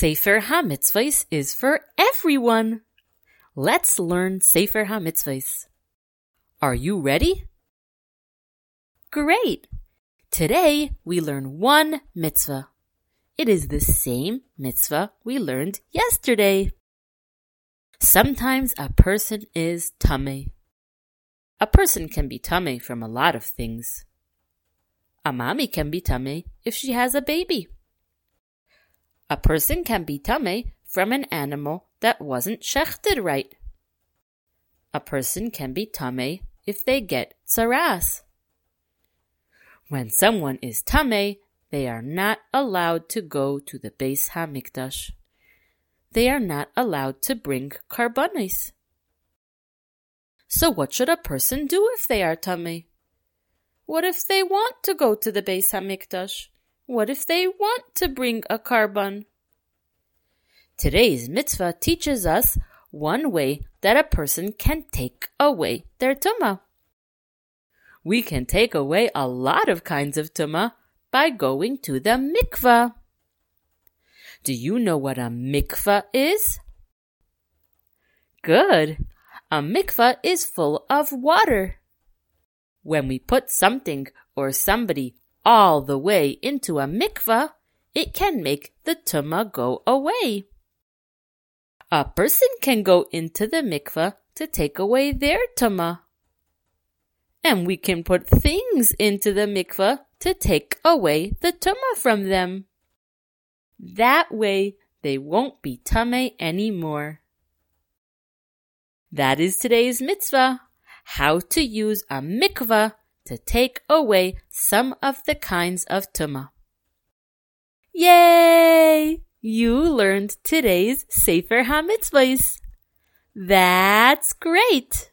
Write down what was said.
Sefer HaMitzvahs is for everyone. Let's learn Sefer HaMitzvahs. Are you ready? Great! Today we learn one mitzvah. It is the same mitzvah we learned yesterday. Sometimes a person is tameh. A person can be tameh from a lot of things. A mommy can be tameh if she has a baby. A person can be tameh from an animal that wasn't shechted right. A person can be tameh if they get tzaras. When someone is tameh, they are not allowed to go to the Beis HaMikdash. They are not allowed to bring karbanos. So what should a person do if they are tameh? What if they want to go to the Beis HaMikdash? What if they want to bring a karban? Today's mitzvah teaches us one way that a person can take away their tumah. We can take away a lot of kinds of tumah by going to the mikvah. Do you know what a mikvah is? Good! A mikvah is full of water. When we put something or somebody all the way into a mikvah, it can make the tumah go away. A person can go into the mikvah to take away their tumah. And we can put things into the mikvah to take away the tumah from them. That way, they won't be tameh anymore. That is today's mitzvah, how to use a mikvah to take away some of the kinds of tumah. Yay! You learned today's Sefer HaMitzvahs. That's great!